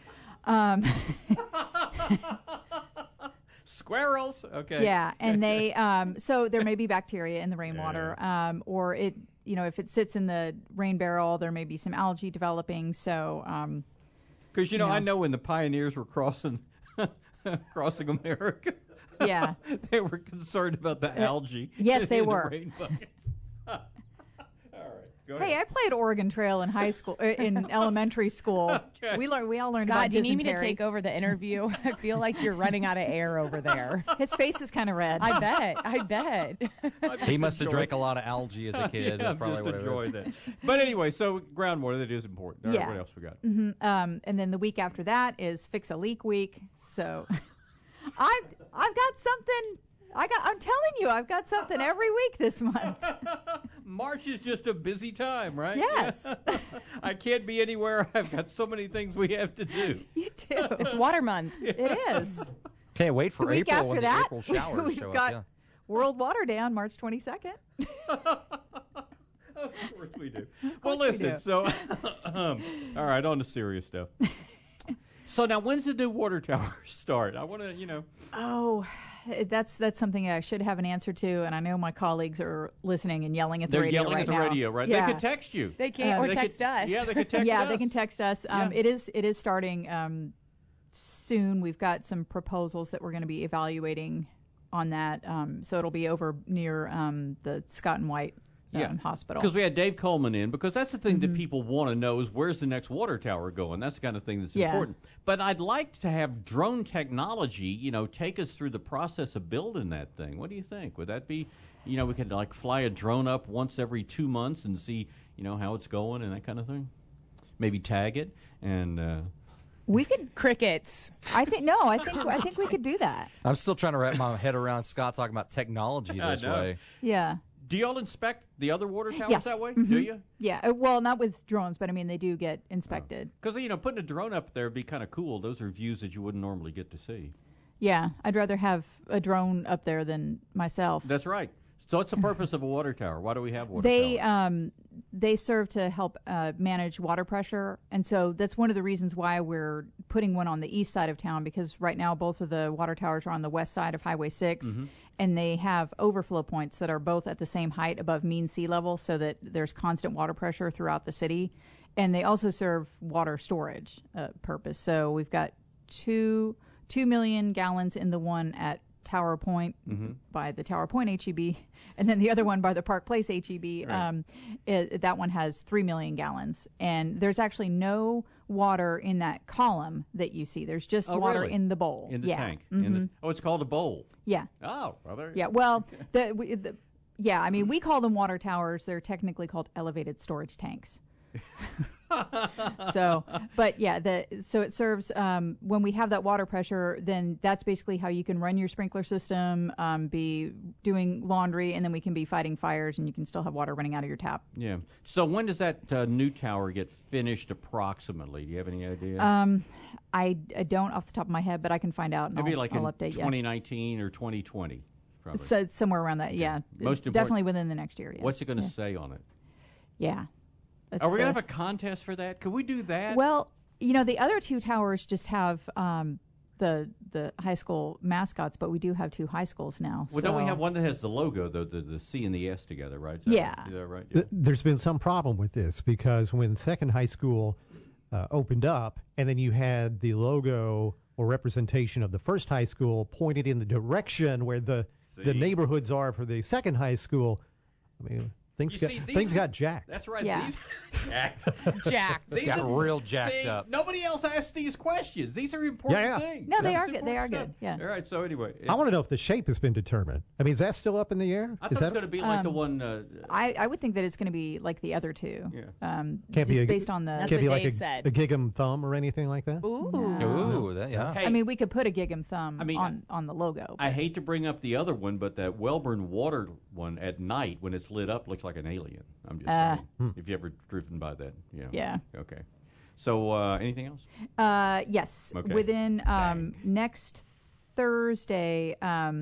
Squirrels? Okay. Yeah, and they, so there may be bacteria in the rainwater, or it, if it sits in the rain barrel, there may be some algae developing, so. Because, I know when the pioneers were crossing America. Yeah. They were concerned about the algae. Yes, they were. The rain buckets. All right, go ahead. Hey, I played Oregon Trail in high school, in elementary school. Okay. We all learned about Scott, do you need me to dysentery. take over the interview? I feel like you're running out of air over there. His face is kind of red. I bet. He must have drank a lot of algae as a kid. Yeah, That's probably what it was. That. But anyway, so groundwater, that is important. All right, what else we got? Mm-hmm. And then the week after that is Fix a Leak Week. So I've got something. I'm telling you, I've got something every week this month. March is just a busy time, right? Yes. I can't be anywhere. I've got so many things we have to do. You do. It's Water Month. It is. Can't wait for the week April after when that, the April showers we've show got up. World Water Day on March 22nd. Of course we do. Well, listen, so, all right, on to serious stuff. So now, when's the new water tower start? I want to, Oh, that's something I should have an answer to, and I know my colleagues are listening and yelling at the radio They're yelling right at the now. radio, right? Yeah. They can text you. They can, or text us. Yeah, they can text us. Yeah, they can text us. It is starting soon. We've got some proposals that we're going to be evaluating on that. So it'll be over near the Scott and White hospital. Because we had Dave Coleman in, because that's the thing that people want to know is where's the next water tower going. That's the kind of thing that's important. But I'd like to have drone technology, take us through the process of building that thing. What do you think? Would that be, we could like fly a drone up once every 2 months and see, how it's going and that kind of thing? Maybe tag it and... We could crickets. I think we could do that. I'm still trying to wrap my head around Scott talking about technology this way. Yeah. Do y'all inspect the other water towers that way? Mm-hmm. Do you? Yeah. Well, not with drones, but I mean, they do get inspected. Because, putting a drone up there would be kind of cool. Those are views that you wouldn't normally get to see. Yeah. I'd rather have a drone up there than myself. That's right. So what's the purpose of a water tower? Why do we have water towers? They serve to help manage water pressure. And so that's one of the reasons why we're putting one on the east side of town, because right now both of the water towers are on the west side of Highway 6. Mm-hmm. And they have overflow points that are both at the same height above mean sea level so that there's constant water pressure throughout the city. And they also serve water storage purpose. So we've got 2 million gallons in the one at Tower Point by the Tower Point HEB, and then the other one by the Park Place HEB. Right. That one has 3 million gallons. And there's actually no water in that column that you see. There's just water in the bowl. In the tank. Mm-hmm. It's called a bowl. Yeah. Oh, brother. Yeah, well, I mean, we call them water towers. They're technically called elevated storage tanks. So it serves when we have that water pressure, then that's basically how you can run your sprinkler system, be doing laundry, and then we can be fighting fires, and you can still have water running out of your tap. Yeah. So when does that new tower get finished approximately? Do you have any idea? I don't off the top of my head, but I can find out. And Maybe I'll like I'll in update 2019 or 2020. probably. So somewhere around that, yeah. Most definitely within the next year. Yes. What's it going to say on it? Yeah. Are we going to have a contest for that? Could we do that? Well, the other two towers just have the high school mascots, but we do have two high schools now. Well, don't we have one that has the logo, the C and the S together, right? Is that right? Yeah. There's been some problem with this because when Second High School opened up, and then you had the logo or representation of the first high school pointed in the direction where the neighborhoods are for the second high school, I mean, things got jacked. That's right. Yeah. These jacked. These got real jacked up. Nobody else asked these questions. These are important things. No, they are good. They are good. Yeah. All right. So anyway, I want to know if the shape has been determined. I mean, is that still up in the air? I thought it was going to be like the one. I would think that it's going to be like the other two. Yeah. Can't be based on the. That's can't what be like Dave said. a Gig'em thumb or anything like that. Ooh. Yeah. Hey, I mean, we could put a Gig'em thumb on the logo. I hate to bring up the other one, but that Wellborn Water one at night when it's lit up looks like an alien. I'm just saying. If you ever driven by that, Yeah. Okay. So anything else? Yes. Okay. Within next Thursday,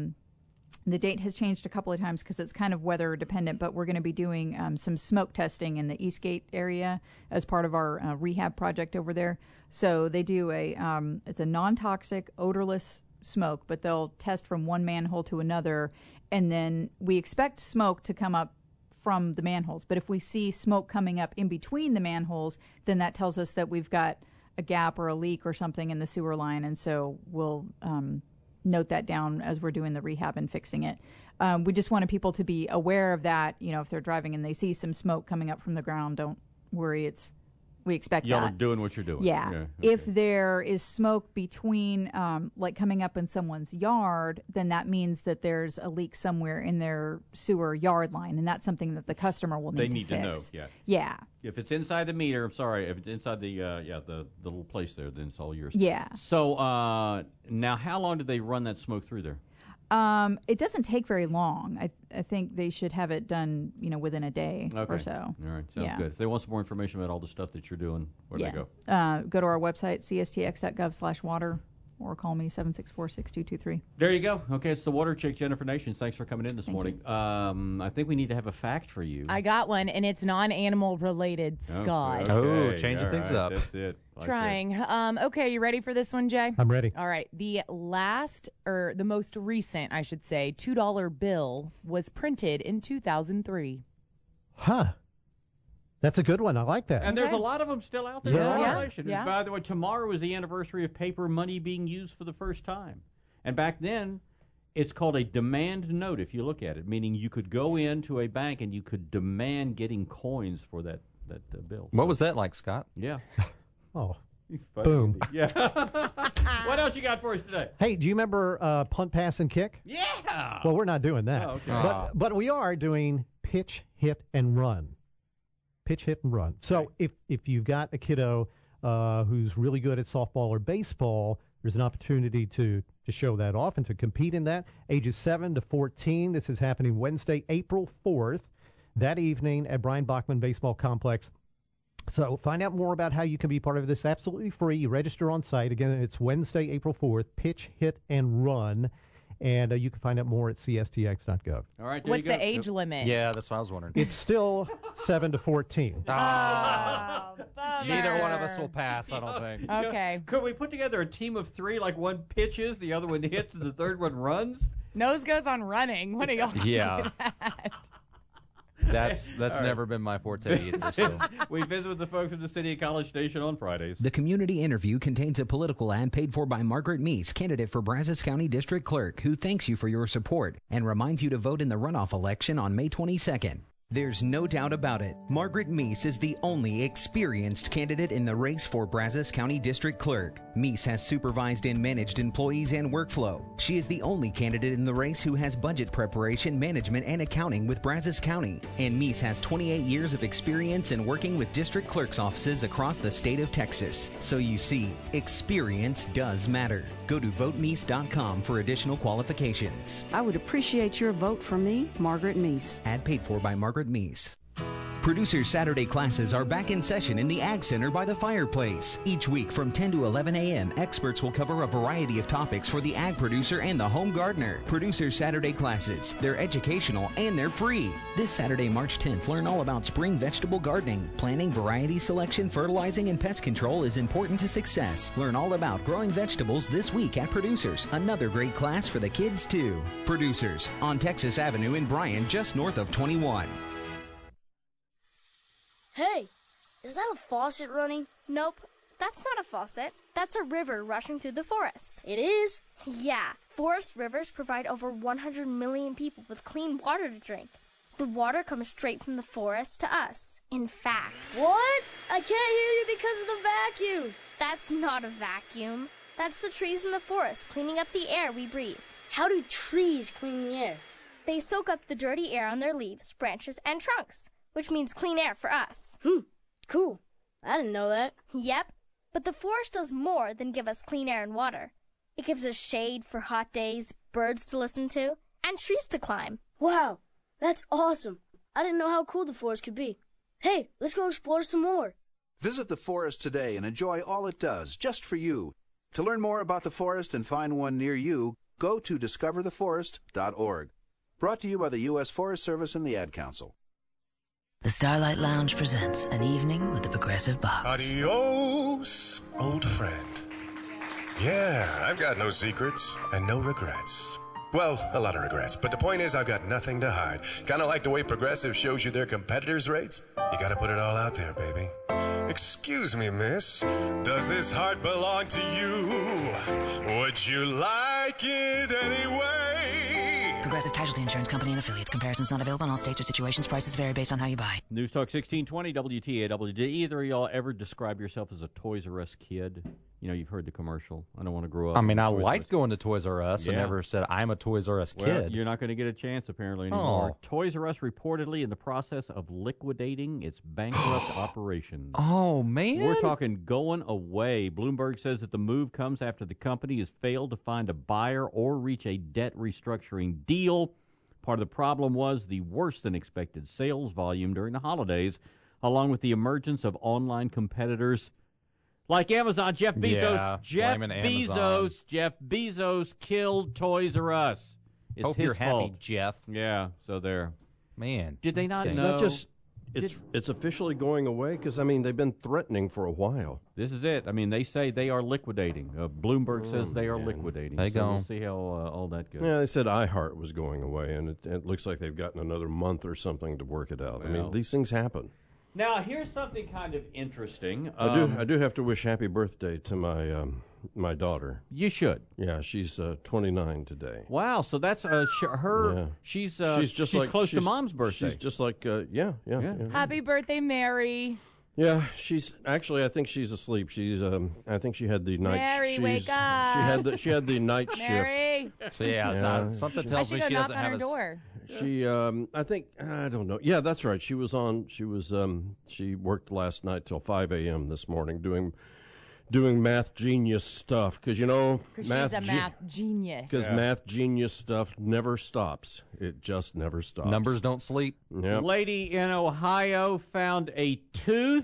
the date has changed a couple of times because it's kind of weather dependent, but we're going to be doing some smoke testing in the Eastgate area as part of our rehab project over there. So they do it's a non-toxic, odorless smoke, but they'll test from one manhole to another, and then we expect smoke to come up from the manholes. But if we see smoke coming up in between the manholes, then that tells us that we've got a gap or a leak or something in the sewer line, and so we'll note that down as we're doing the rehab and fixing it. We just wanted people to be aware of that. If they're driving and they see some smoke coming up from the ground, don't worry. We expect Y'all that. are doing what you're doing. Yeah. Okay. If there is smoke between, like coming up in someone's yard, then that means that there's a leak somewhere in their sewer yard line, and that's something that the customer will need to fix. They need to know. Yeah. Yeah. If it's inside the meter, I'm sorry. If it's inside the little place there, then it's all yours. Yeah. So now, how long did they run that smoke through there? It doesn't take very long. I think they should have it done, within a day or so. All right, sounds good. If they want some more information about all the stuff that you're doing, where do they go? Go to our website, cstx.gov/water, or call me 764-6223. There you go. Okay, it's the Water Chick, Jennifer Nations. Thanks for coming in this morning. I think we need to have a fact for you. I got one, and it's non-animal related, Scott. Okay. Changing things up. That's it. Trying. Okay, you ready for this one, Jay? I'm ready. All right. The most recent, I should say, $2 bill was printed in 2003. Huh. That's a good one. I like that. And there's a lot of them still out there in circulation. Yeah. And by the way, tomorrow is the anniversary of paper money being used for the first time. And back then, it's called a demand note, if you look at it, meaning you could go into a bank and you could demand getting coins for that bill. What was that like, Scott? Yeah. Oh, boom. Yeah. What else you got for us today? Hey, do you remember punt, pass, and kick? Yeah. Well, we're not doing that. Oh, okay. But we are doing pitch, hit, and run. Pitch, hit, and run. So if you've got a kiddo who's really good at softball or baseball, there's an opportunity to show that off and to compete in that. Ages 7 to 14. This is happening Wednesday, April 4th, that evening at Brian Bachman Baseball Complex. So find out more about how you can be part of this absolutely free. You register on site. Again, it's Wednesday, April 4th, pitch, hit, and run. And you can find out more at cstx.gov. All right, What's the age limit? Yeah, that's what I was wondering. It's still 7 to 14. Neither one of us will pass, I don't think. Okay. Could we put together a team of three, like one pitches, the other one hits, and the third one runs? Nose goes on running. What are y'all Yeah. do that? That's never been my forte either. So. We visit with the folks from the city of College Station on Fridays. The community interview contains a political ad paid for by Margaret Meese, candidate for Brazos County District Clerk, who thanks you for your support and reminds you to vote in the runoff election on May 22nd. There's no doubt about it. Margaret Meese is the only experienced candidate in the race for Brazos County District Clerk. Meese has supervised and managed employees and workflow. She is the only candidate in the race who has budget preparation, management, and accounting with Brazos County. And Meese has 28 years of experience in working with district clerk's offices across the state of Texas. So you see, experience does matter. Go to votemeese.com for additional qualifications. I would appreciate your vote for me, Margaret Meese. Ad paid for by Margaret Meese. Producer Saturday classes are back in session in the Ag Center by the fireplace. Each week from 10 to 11 a.m., experts will cover a variety of topics for the ag producer and the home gardener. Producer Saturday classes. They're educational and they're free. This Saturday, March 10th, learn all about spring vegetable gardening. Planting, variety selection, fertilizing, and pest control is important to success. Learn all about growing vegetables this week at Producers. Another great class for the kids, too. Producers on Texas Avenue in Bryan, just north of 21. Hey, is that a faucet running? Nope, that's not a faucet. That's a river rushing through the forest. It is? Yeah, forest rivers provide over 100 million people with clean water to drink. The water comes straight from the forest to us. In fact... What? I can't hear you because of the vacuum. That's not a vacuum. That's the trees in the forest cleaning up the air we breathe. How do trees clean the air? They soak up the dirty air on their leaves, branches, and trunks, which means clean air for us. Cool. I didn't know that. Yep, but the forest does more than give us clean air and water. It gives us shade for hot days, birds to listen to, and trees to climb. Wow, that's awesome. I didn't know how cool the forest could be. Hey, let's go explore some more. Visit the forest today and enjoy all it does just for you. To learn more about the forest and find one near you, go to discovertheforest.org. Brought to you by the U.S. Forest Service and the Ad Council. The Starlight Lounge presents An Evening with the Progressive Box. Adios, old friend. Yeah, I've got no secrets and no regrets. Well, a lot of regrets, but the point is I've got nothing to hide. Kind of like the way Progressive shows you their competitors' rates. You gotta put it all out there, baby. Excuse me, miss. Does this heart belong to you? Would you like it anyway? Progressive Casualty Insurance Company and Affiliates. Comparisons not available in all states or situations. Prices vary based on how you buy. News Talk 1620 WTAW. Did either of y'all ever describe yourself as a Toys R Us kid? You know, you've heard the commercial. I don't want to grow up. I mean, I liked going to Toys R Us. Yeah. I never said I'm a Toys R Us kid. Well, you're not going to get a chance, apparently, anymore. Toys R Us reportedly in the process of liquidating its bankrupt operations. Oh, man. We're talking going away. Bloomberg says that the move comes after the company has failed to find a buyer or reach a debt restructuring deal. Part of the problem was the worse-than-expected sales volume during the holidays, along with the emergence of online competitors like Amazon. Jeff Bezos. Jeff Bezos killed Toys R Us. It's Hope his you're fault. happy, Jeff. Yeah, so there. Man. Did they not stinks. know? Not just it's officially going away because, I mean, they've been threatening for a while. This is it. I mean, they say they are liquidating. Bloomberg says they are liquidating. They go. We'll see how all that goes. Yeah, they said iHeart was going away, and it looks like they've gotten another month or something to work it out. I mean, these things happen. Now, here's something kind of interesting. I do have to wish happy birthday to my daughter. You should. Yeah, she's 29 today. Wow, so that's her. Yeah. She's close to Mom's birthday. She's just like yeah. Happy birthday, Mary. Yeah, she's actually. I think she's asleep. She's. I think she had the night. Mary, wake up. She had the night Mary. shift. So something tells me she doesn't have a door. She, I think, I don't know. Yeah, that's right. She was, she worked last night till 5 a.m. this morning doing math genius stuff. Because, you know, she's a math genius. Because math genius stuff never stops. It just never stops. Numbers don't sleep. Yep. Lady in Ohio found a tooth.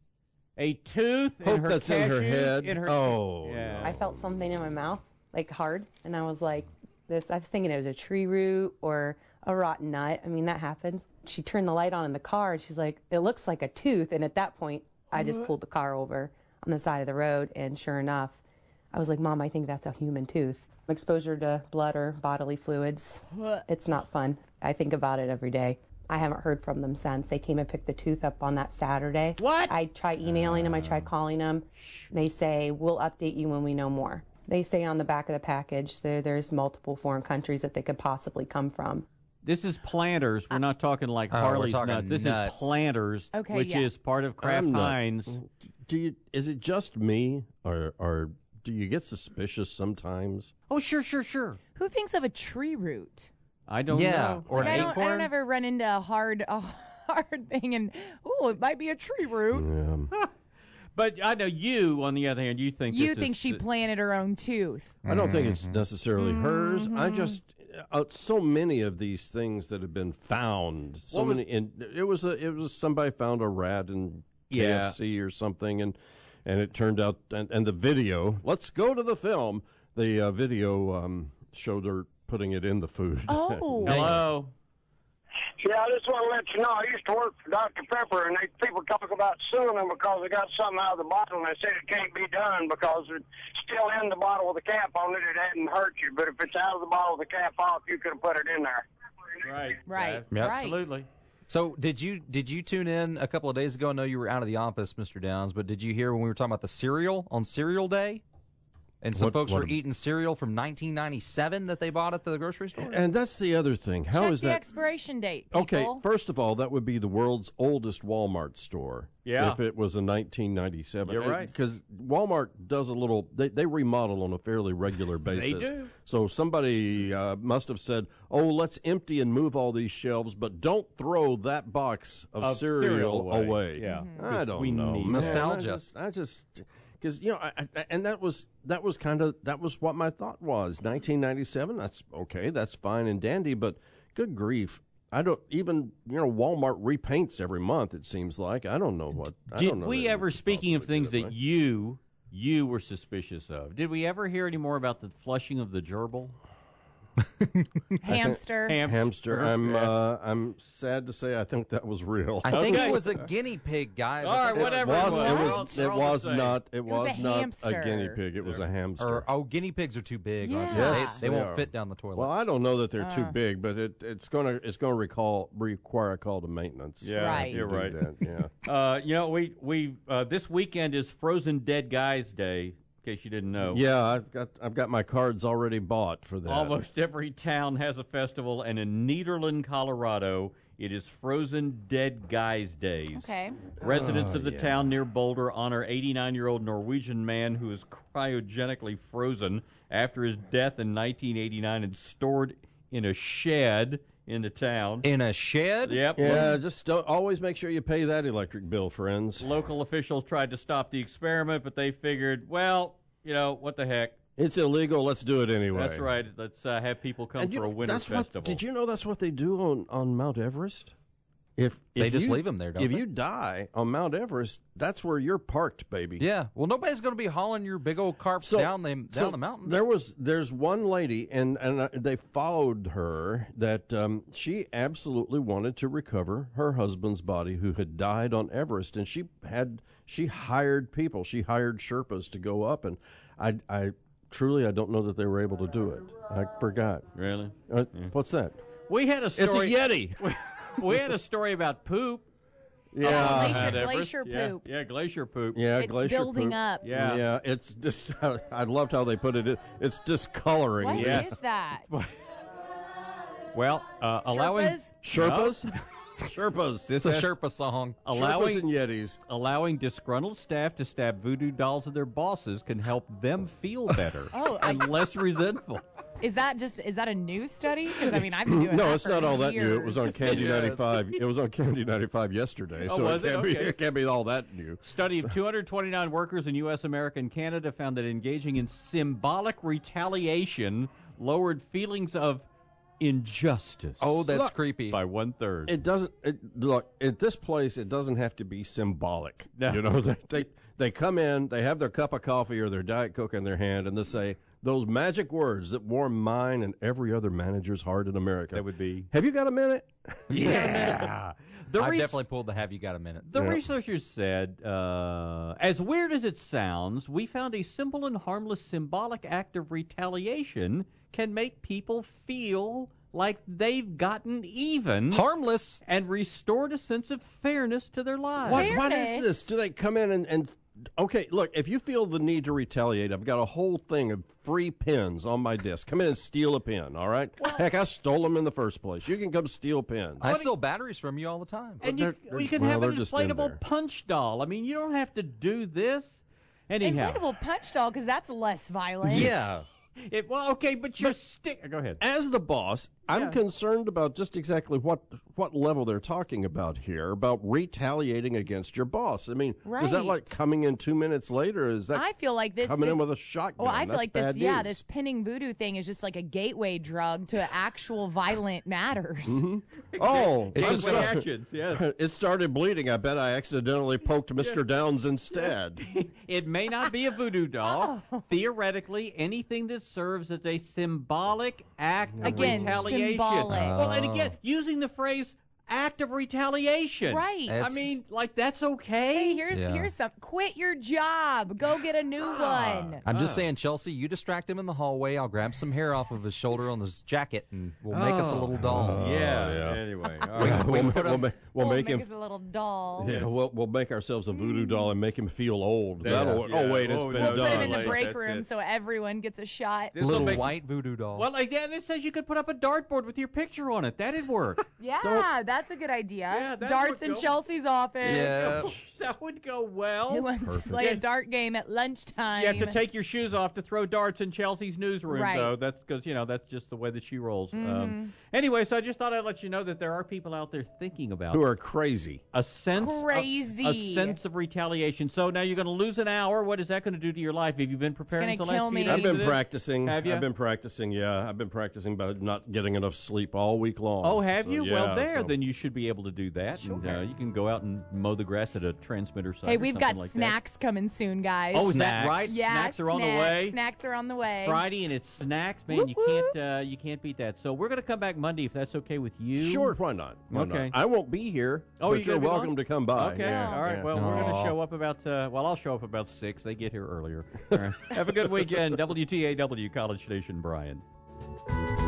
Hope that's in her head. Yeah. I felt something in my mouth, like hard, and I was like, I was thinking it was a tree root or a rotten nut. I mean, that happens. She turned the light on in the car, and she's like, it looks like a tooth. And at that point, I just pulled the car over on the side of the road, and sure enough, I was like, Mom, I think that's a human tooth. Exposure to blood or bodily fluids, it's not fun. I think about it every day. I haven't heard from them since. They came and picked the tooth up on that Saturday. What? I try emailing them. I try calling them. They say, we'll update you when we know more. They say on the back of the package there's multiple foreign countries that they could possibly come from. This is Planters. We're not talking like Harley's nuts. This is Planters, which is part of Kraft Heinz. Is it just me, or do you get suspicious sometimes? Oh, sure. Who thinks of a tree root? I don't know. Or an acorn. I don't ever run into a hard thing and, it might be a tree root. Yeah. But I know you, on the other hand, you think she planted her own tooth. I don't think it's necessarily hers. I just, so many of these things that have been found. It was somebody found a rat in KFC or something, and it turned out, and the video. Let's go to the film. The video showed her putting it in the food. Oh, hello. Yeah, I just want to let you know, I used to work for Dr. Pepper, and people talk about suing them because they got something out of the bottle, and they said it can't be done because it's still in the bottle with the cap on it. It hadn't hurt you, but if it's out of the bottle with the cap off, you could have put it in there. Right. Right. Yep. Right. Absolutely. So did you tune in a couple of days ago? I know you were out of the office, Mr. Downs, but did you hear when we were talking about the cereal on Cereal Day? And some folks were eating cereal from 1997 that they bought at the grocery store? And that's the other thing. How Check is the that? expiration date, people. Okay, first of all, that would be the world's oldest Walmart store. Yeah. If it was in 1997. You're right. Because Walmart does a little, they remodel on a fairly regular basis. They do. So somebody must have said, oh, let's empty and move all these shelves, but don't throw that box of cereal away. Yeah. I don't know. Nostalgia. I just because and that was what my thought was. 1997. That's okay. That's fine and dandy. But good grief, I don't even Walmart repaints every month. It seems like I don't know what. Did we ever? Speaking of things that you were suspicious of, did we ever hear any more about the flushing of the gerbil? Hamster. I'm sad to say I think that was real. I think it was a guinea pig, guys. All right, whatever. It was not a hamster. a guinea pig. It was a hamster. Guinea pigs are too big. Yeah. Aren't they? Yes, they won't are. fit down the toilet. Well, I don't know that they're too big, but it's going to require a call to maintenance. Yeah, Right. You're right. Yeah. We this weekend is Frozen Dead Guys Day. In case you didn't know. Yeah, I've got my cards already bought for that. Almost every town has a festival, and in Nederland, Colorado, it is Frozen Dead Guys Days. Okay. Residents of the town near Boulder honor 89-year-old Norwegian man who is cryogenically frozen after his death in 1989 and stored in a shed in the town. In a shed? Yep. Yeah, just don't, always make sure you pay that electric bill, friends. Local officials tried to stop the experiment, but they figured, well, what the heck? It's illegal. Let's do it anyway. That's right. Let's have people come for a winter festival. Did you know that's what they do on Mount Everest? If they just leave them there, don't they? If they? you die on Mount Everest, that's where you're parked, baby. Yeah. Well, nobody's going to be hauling your big old carts down the mountain. There's one lady, and they followed her that she absolutely wanted to recover her husband's body who had died on Everest, and she hired people. She hired Sherpas to go up, and I truly don't know that they were able to do it. I forgot. Really? What's that? We had a story. It's a Yeti. We had a story about poop. Yeah, glacier poop. Yeah, glacier poop. Yeah, It's glacier building poop. up. Yeah, it's just. I loved how they put it. It's discoloring. What Yeah. is that? Well, allowing Sherpas. Sherpas. It's a Sherpa song. Sherpas and Yetis. Allowing disgruntled staff to stab voodoo dolls of their bosses can help them feel better and less resentful. Is that a new study? Because I've been doing No, that it's for not all that years. new. It was on Candy 95. It was on Candy 95 yesterday, Oh, so was it can't it? be. Okay. It can't be all that new. Study of 229 workers in U.S., America, and Canada found that engaging in symbolic retaliation lowered feelings of injustice. Oh, that's creepy. By 1/3. It doesn't. Look, at this place, it doesn't have to be symbolic. No. They come in, they have their cup of coffee or their Diet Coke in their hand, and they say those magic words that warm mine and every other manager's heart in America. That would be, have you got a minute? Yeah. I've definitely pulled the have you got a minute. The researchers said, as weird as it sounds, we found a simple and harmless symbolic act of retaliation can make people feel like they've gotten even. Harmless. And restored a sense of fairness to their lives. What is this? Do they come in and okay, look, if you feel the need to retaliate, I've got a whole thing of free pens on my desk. Come in and steal a pen, all right? Heck, I stole them in the first place. You can come steal pens. I steal batteries from you all the time. And you can have an inflatable punch doll. I mean, you don't have to do this. Anyhow. Inflatable punch doll, because that's less violent. Yeah. Okay, but you're Go ahead. As the boss, I'm concerned about just exactly what level they're talking about here, about retaliating against your boss. I mean, is that like coming in 2 minutes later? Is that I feel like this coming in with a shotgun? Well, I feel like That's this. bad news. This pinning voodoo thing is just like a gateway drug to actual violent matters. Mm-hmm. Oh, it's just reactions. Yes, it started bleeding. I bet I accidentally poked Mr. Downs instead. It may not be a voodoo doll. Theoretically, anything that serves as a symbolic act of retaliation. Symbolic. Well, and again, using the phrase act of retaliation. Right. I mean, like, that's okay. Hey, here's some. Quit your job. Go get a new one. I'm just saying, Chelsea, you distract him in the hallway. I'll grab some hair off of his shoulder on his jacket, and we'll make us a little doll. Yeah. Anyway, all right. We'll make him us a little doll. Yeah, we'll make ourselves a voodoo doll and make him feel old. Yeah. Oh wait, it's been We'll done. put him in the break room so everyone gets a shot. Little white voodoo doll. Well, like that, it says you could put up a dartboard with your picture on it. That'd work. Yeah, that's a good idea. Yeah, that Darts would in go. Chelsea's office. Yeah. That would go well. Who wants to play a dart game at lunchtime? You have to take your shoes off to throw darts in Chelsea's newsroom, Right. though. That's because, that's just the way that she rolls. Mhm. Anyway, so I just thought I'd let you know that there are people out there thinking about Who are crazy. a sense Crazy. a sense of retaliation. So now you're going to lose an hour. What is that going to do to your life? Have you been preparing gonna for the last kill few me. days I've been for this? practicing. Have you? I've been practicing. Yeah, I've been practicing about not getting enough sleep all week long. Oh, have So, you? yeah, Well, there, so- then you should be able to do that. Sure. And you can go out and mow the grass at a transmitter site. Hey, or we've something got like snacks coming soon, guys. That. Oh, is that Snacks. right? Yeah, Snacks are on the way. Snacks are on the way. Friday, and it's snacks, man. Whoop, You can't beat that. So we're going to come back Monday if that's okay with you. Sure, why not? Why Okay. not? I won't be here. Oh, but you're you're gonna be welcome gone? to come by. Okay. Yeah, All right. yeah. Well, we're going to Aw. show up about. I'll show up about 6. They get here earlier. All right. Have a good weekend. WTAW College Station, Bryan.